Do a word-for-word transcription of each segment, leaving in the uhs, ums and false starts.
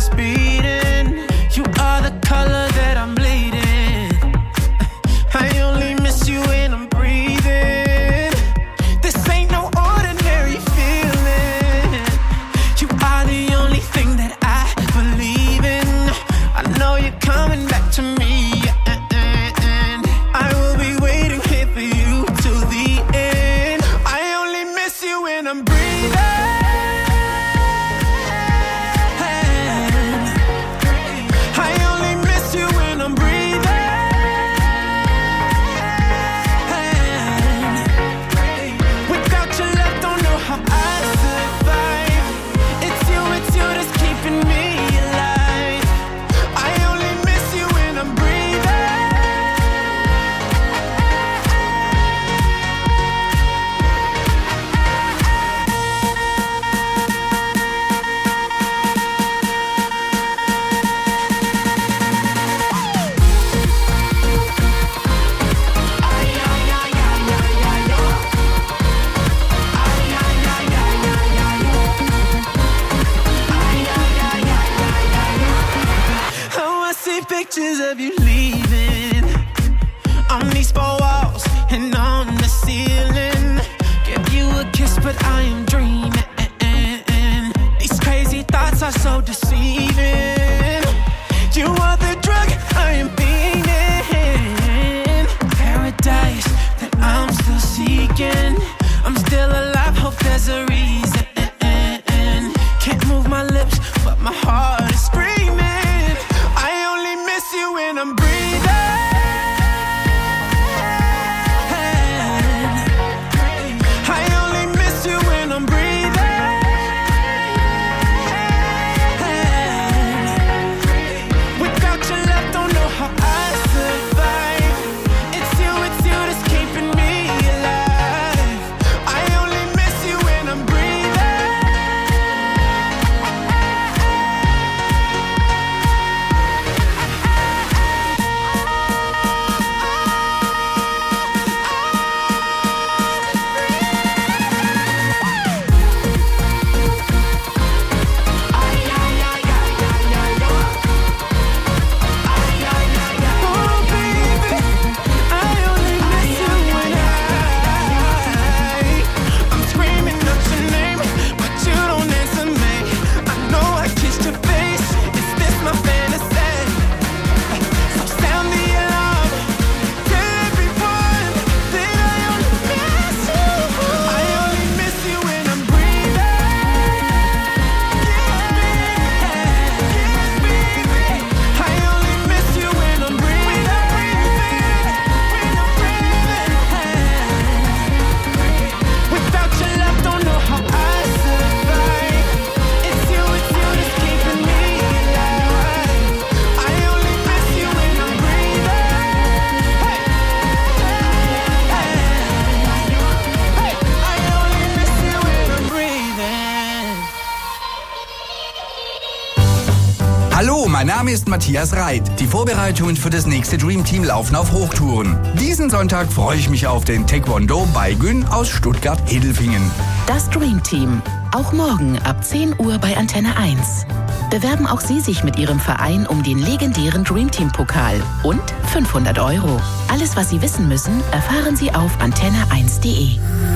is beating. You are the color that I'm bleeding. I only miss you when I'm breathing. This ain't no ordinary feeling. You are the only thing that I believe in. I know you're coming back to me, and I will be waiting here for you till the end. I only miss you when I'm breathing. Pictures of you leaving on these four walls and on the ceiling. Give you a kiss, but I am dreaming. These crazy thoughts are so deceiving. You are the drug I am fiending. Paradise that I'm still seeking. I'm still alive, hope there's a reason. Can't move my lips, but my heart is screaming. When I'm breathing, I only miss you when I'm breathing. Without your love, don't know how I survive. It's you, it's you that's keeping me alive. I only miss you when I'm breathing. Mein Name ist Matthias Reit. Die Vorbereitungen für das nächste Dream Team laufen auf Hochtouren. Diesen Sonntag freue ich mich auf den Taekwondo bei Gün aus Stuttgart-Edelfingen. Das Dream Team. Auch morgen ab zehn Uhr bei Antenne eins. Bewerben auch Sie sich mit Ihrem Verein um den legendären Dream Team Pokal und fünfhundert Euro. Alles, was Sie wissen müssen, erfahren Sie auf antenne eins punkt de.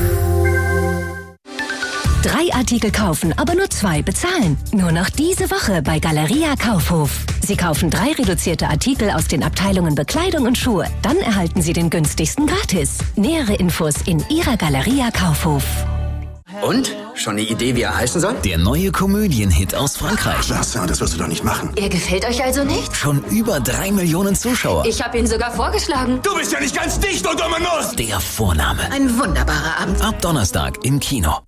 Drei Artikel kaufen, aber nur zwei bezahlen. Nur noch diese Woche bei Galeria Kaufhof. Sie kaufen drei reduzierte Artikel aus den Abteilungen Bekleidung und Schuhe. Dann erhalten Sie den günstigsten gratis. Nähere Infos in Ihrer Galeria Kaufhof. Und? Schon eine Idee, wie er heißen soll? Der neue Komödienhit aus Frankreich. Lasse, das wirst du doch nicht machen. Er gefällt euch also nicht? Schon über drei Millionen Zuschauer. Ich habe ihn sogar vorgeschlagen. Du bist ja nicht ganz dicht, du dumme Nuss! Der Vorname. Ein wunderbarer Abend. Ab Donnerstag im Kino.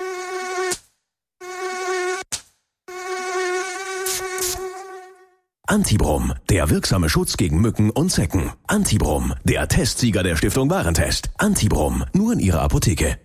Antibrom, der wirksame Schutz gegen Mücken und Zecken. Antibrom, der Testsieger der Stiftung Warentest. Antibrom, nur in Ihrer Apotheke.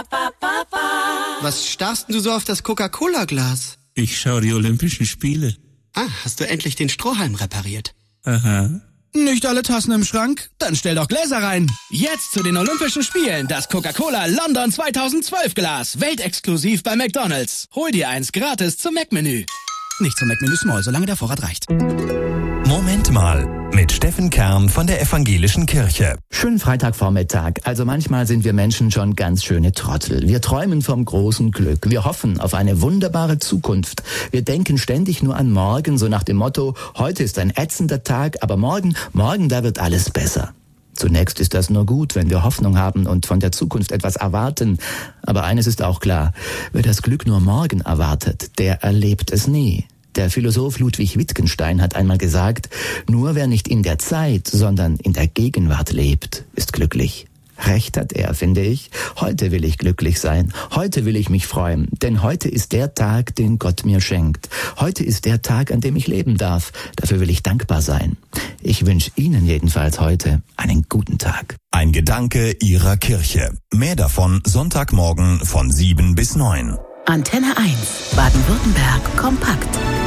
Was starrst du so auf das Coca-Cola-Glas? Ich schaue die Olympischen Spiele. Ah, hast du endlich den Strohhalm repariert? Aha. Nicht alle Tassen im Schrank? Dann stell doch Gläser rein. Jetzt zu den Olympischen Spielen das Coca-Cola London zweitausendzwölf Glas. Weltexklusiv bei McDonald's. Hol dir eins gratis zum Mac-Menü. Nicht zum Mac Menü Small, solange der Vorrat reicht. Moment mal, mit Steffen Kern von der Evangelischen Kirche. Schönen Freitagvormittag. Also manchmal sind wir Menschen schon ganz schöne Trottel. Wir träumen vom großen Glück. Wir hoffen auf eine wunderbare Zukunft. Wir denken ständig nur an morgen, so nach dem Motto, heute ist ein ätzender Tag, aber morgen, morgen, da wird alles besser. Zunächst ist das nur gut, wenn wir Hoffnung haben und von der Zukunft etwas erwarten. Aber eines ist auch klar, wer das Glück nur morgen erwartet, der erlebt es nie. Der Philosoph Ludwig Wittgenstein hat einmal gesagt, nur wer nicht in der Zeit, sondern in der Gegenwart lebt, ist glücklich. Recht hat er, finde ich. Heute will ich glücklich sein. Heute will ich mich freuen. Denn heute ist der Tag, den Gott mir schenkt. Heute ist der Tag, an dem ich leben darf. Dafür will ich dankbar sein. Ich wünsche Ihnen jedenfalls heute einen guten Tag. Ein Gedanke Ihrer Kirche. Mehr davon Sonntagmorgen von sieben bis neun. Antenne eins, Baden-Württemberg, kompakt.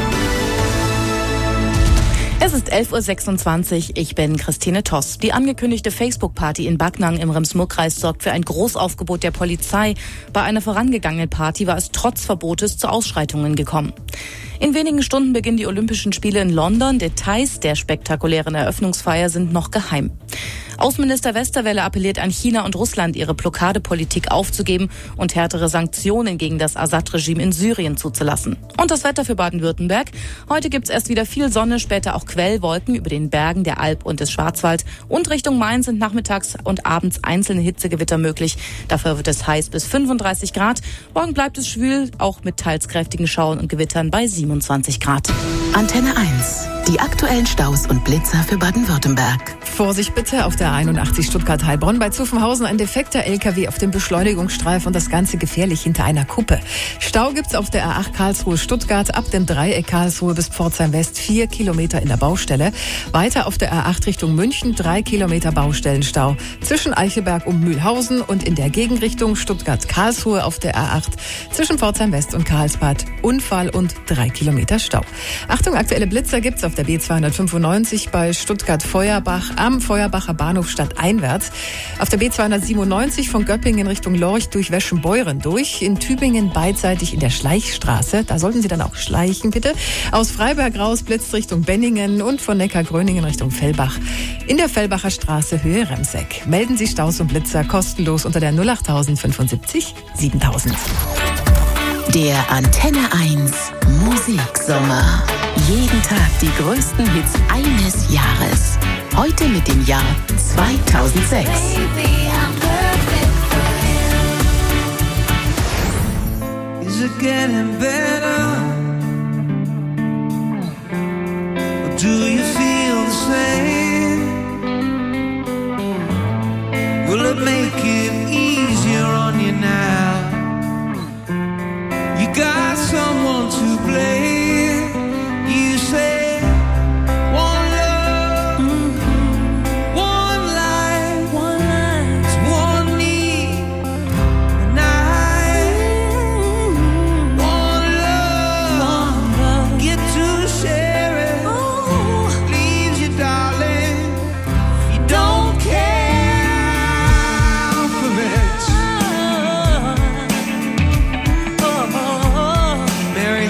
Es ist elf Uhr sechsundzwanzig, ich bin Christine Toss. Die angekündigte Facebook-Party in Backnang im Rems-Murr-Kreis sorgt für ein Großaufgebot der Polizei. Bei einer vorangegangenen Party war es trotz Verbotes zu Ausschreitungen gekommen. In wenigen Stunden beginnen die Olympischen Spiele in London. Details der spektakulären Eröffnungsfeier sind noch geheim. Außenminister Westerwelle appelliert an China und Russland, ihre Blockadepolitik aufzugeben und härtere Sanktionen gegen das Assad-Regime in Syrien zuzulassen. Und das Wetter für Baden-Württemberg. Heute gibt's erst wieder viel Sonne, später auch Quellwolken über den Bergen der Alb und des Schwarzwald. Und Richtung Main sind nachmittags und abends einzelne Hitzegewitter möglich. Dafür wird es heiß bis fünfunddreißig Grad. Morgen bleibt es schwül, auch mit teils kräftigen Schauern und Gewittern bei siebenundzwanzig Grad. Antenne eins. Die aktuellen Staus und Blitzer für Baden-Württemberg. Vorsicht bitte auf der einundachtzig Stuttgart-Heilbronn. Bei Zuffenhausen ein defekter L K W auf dem Beschleunigungsstreifen und das Ganze gefährlich hinter einer Kuppe. Stau gibt's auf der A acht Karlsruhe-Stuttgart ab dem Dreieck Karlsruhe bis Pforzheim West. Vier Kilometer in der Baustelle. Weiter auf der A acht Richtung München. Drei Kilometer Baustellenstau. Zwischen Eichelberg und Mühlhausen und in der Gegenrichtung Stuttgart-Karlsruhe auf der A acht. Zwischen Pforzheim West und Karlsbad. Unfall und drei Kilometer Stau. Achtung, aktuelle Blitzer gibt's auf der B zweihundertfünfundneunzig bei Stuttgart-Feuerbach am Feuerbacher Bahnhof stadteinwärts. Auf der B zweihundertsiebenundneunzig von Göppingen Richtung Lorch durch Weschenbeuren durch. In Tübingen beidseitig in der Schleichstraße. Da sollten Sie dann auch schleichen, bitte. Aus Freiberg raus blitzt Richtung Benningen und von Neckargröningen Richtung Fellbach. In der Fellbacher Straße Höhe Remseck. Melden Sie Staus und Blitzer kostenlos unter der null acht fünfundsiebzig siebentausend. Der Antenne eins Musiksommer. Jeden Tag die größten Hits eines Jahres. Heute mit dem Jahr zweitausendsechs. Is it getting better? Or do you feel the same? Will it make it easier on you now? You got someone to blame. You say one love, mm-hmm. one life, one life, one need, and I, mm-hmm. one love, one love, get to share it. Oh. Leaves you, darling, you don't care for much. Oh, oh, oh. Mary.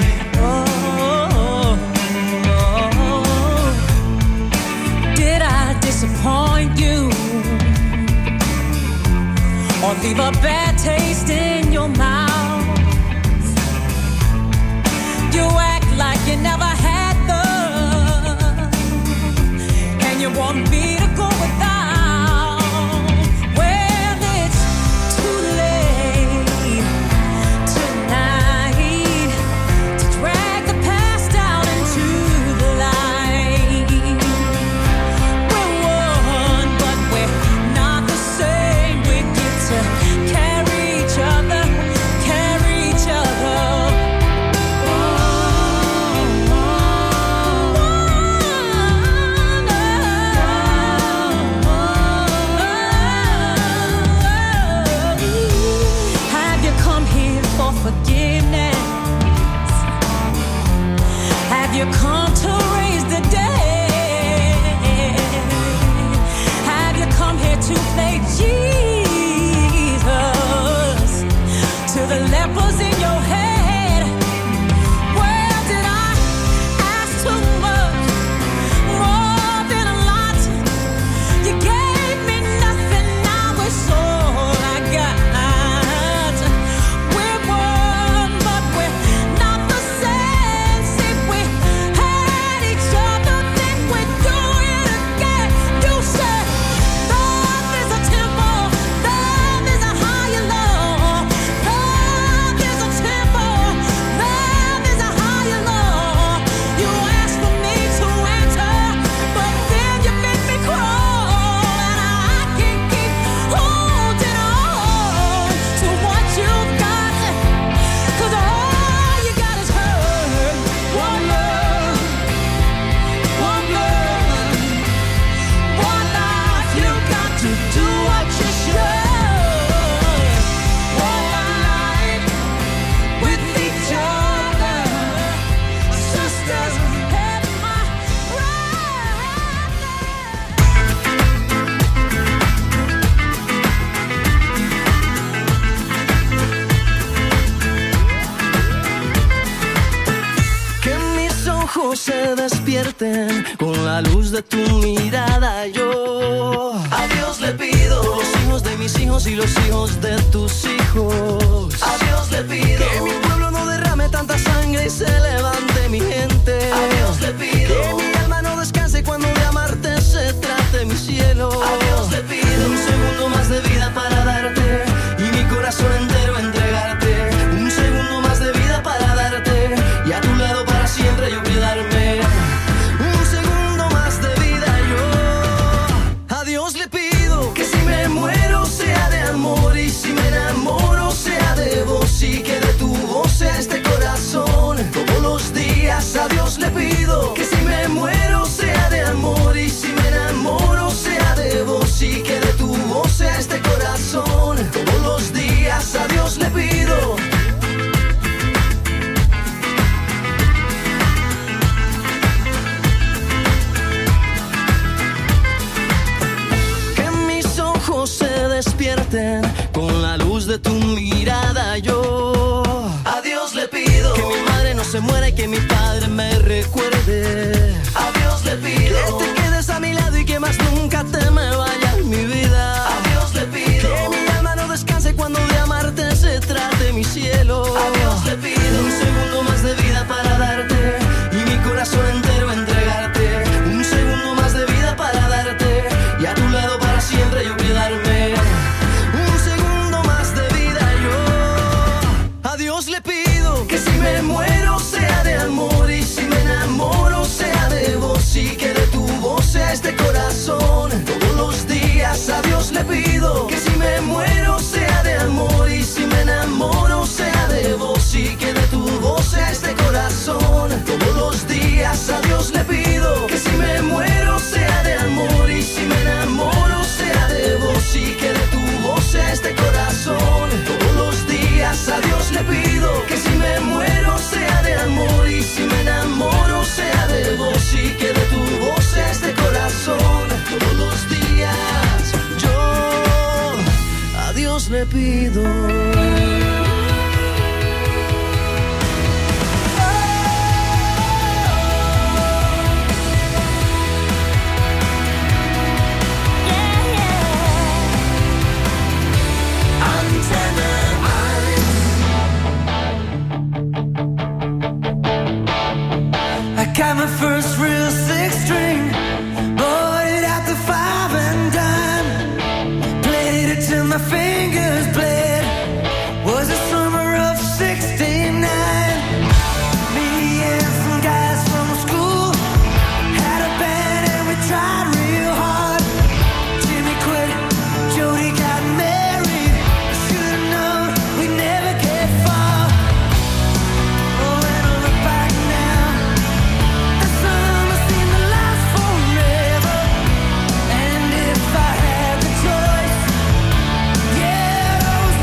Disappoint you or leave a bad taste in your mouth. You act like you never had love, and you want me to go without. Well, it's too late tonight to drag the past out into the light. You come to raise the dead. Have you come here to play Jesus to the lepers in your head? Where did I ojos se despierten con la luz de tu mirada. Yo a Dios le pido los hijos de mis hijos y los hijos de tus hijos. A Dios le pido que mi pueblo no derrame tanta sangre y se levante mi gente. A Dios le pido que mi alma no descanse cuando de amarte se trate mi cielo. A Dios le pido un segundo más de vida para darte y mi corazón entero entregarte. Un segundo más de vida para darte y a tu lado para siempre yo quedarme. Un segundo más de vida yo a Dios le pido que si me muero sea de amor y si me enamoro sea de vos y que de tu voz sea este corazón todos los días. A Dios le pido que si me muero sea de amor y si me enamoro sea de vos y que de tu voz sea este corazón todos los días. A Dios le pido. Que mis ojos se despierten con la luz de tu mirada. Yo a Dios le pido que mi madre no se muera y que mi padre me recuerde. A Dios le pido que te quedes a mi lado y que más nunca te me vayas mi vida. A Dios le pido que mi alma no descanse cuando de amarte se trate mi cielo. A Dios le pido un segundo más de vida para darte y mi corazón entero entregarte. Un segundo más de vida para darte y a tu lado para siempre yo quedarme. Un segundo más de vida yo a Dios le pido que si me muero sea de amor y si me enamoro sea de vos y que de tu voz sea este corazón todos los días. A Dios le pido que si me muero sea de amor y si me enamoro sea de vos y que de tu voz sea este corazón todos los días. A Dios le pido que si me muero sea de amor y si me enamoro sea de vos y que de tu voz sea este corazón todos los días. A Dios le pido que si me muero sea de amor y si me enamoro sea de vos y que de tu voz sea este corazón todos los días. Yo a Dios le pido. Got my first real six string, bought it at the five and dime, played it till my fingers bled. Was the summer of sixty-nine. Me and some guys from school had a band and we tried real hard. Jimmy quit, Jody got married. I should've known we'd never get far. Oh, and I look back now. Summer seemed to last forever, and if I had the choice, yeah, those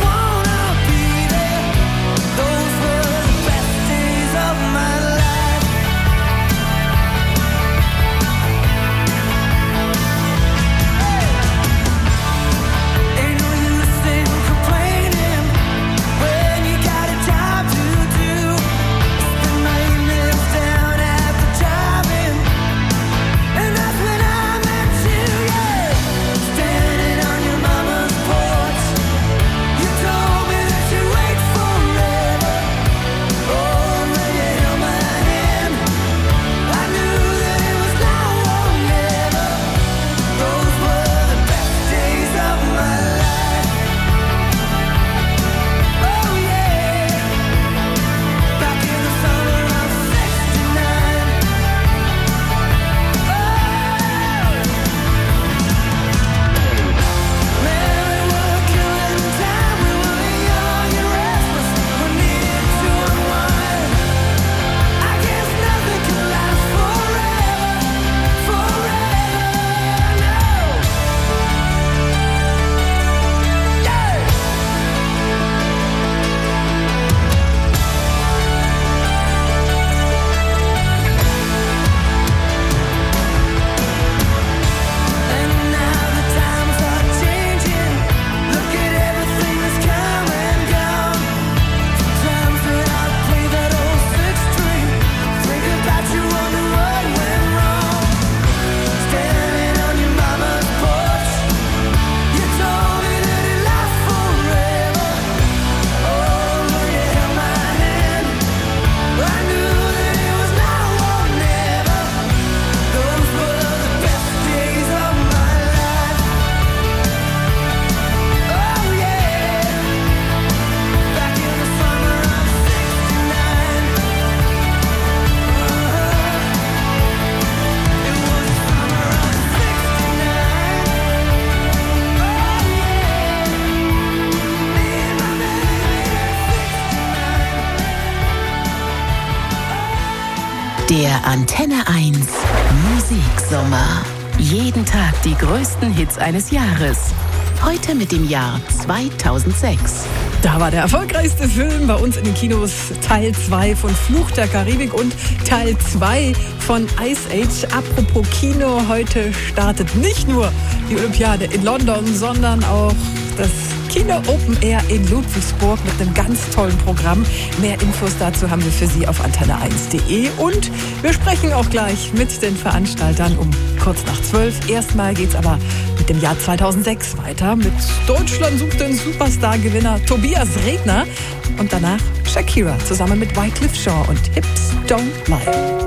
Antenne eins Musiksommer. Jeden Tag die größten Hits eines Jahres. Heute mit dem Jahr zweitausendsechs. Da war der erfolgreichste Film bei uns in den Kinos Teil zwei von Fluch der Karibik und Teil zwei von Ice Age. Apropos Kino, heute startet nicht nur die Olympiade in London, sondern auch das Kino Open Air in Ludwigsburg mit einem ganz tollen Programm. Mehr Infos dazu haben wir für Sie auf antenne eins punkt de und wir sprechen auch gleich mit den Veranstaltern um kurz nach zwölf. Erstmal geht's aber mit dem Jahr zweitausendsechs weiter mit Deutschland sucht den Superstar-Gewinner Tobias Redner und danach Shakira zusammen mit Wyclef Jean und Hips Don't Lie.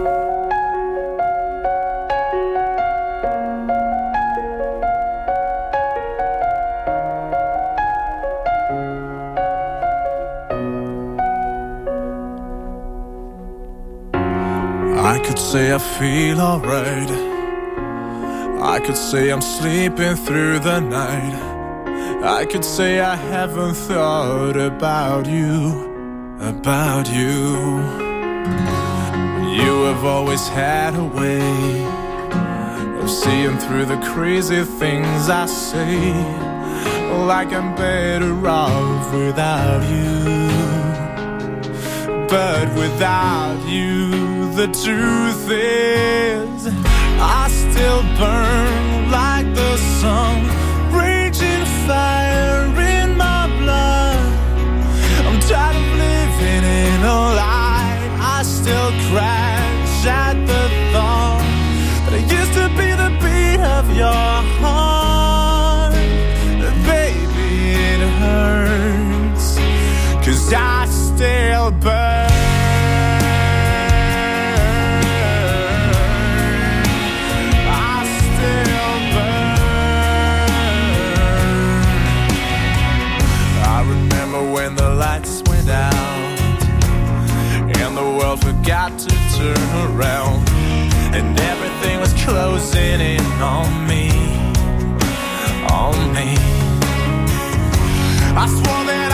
I could say I feel alright. I could say I'm sleeping through the night. I could say I haven't thought about you, about you. You have always had a way of seeing through the crazy things I say, like I'm better off without you. But without you, the truth is, I still burn like the sun, raging fire in my blood. I'm tired of living in a lie. I still crash at the thought that I used to be the beat of your heart. Baby, it hurts, 'cause I still burn. When the lights went out and the world forgot to turn around and everything was closing in on me, on me. I swore that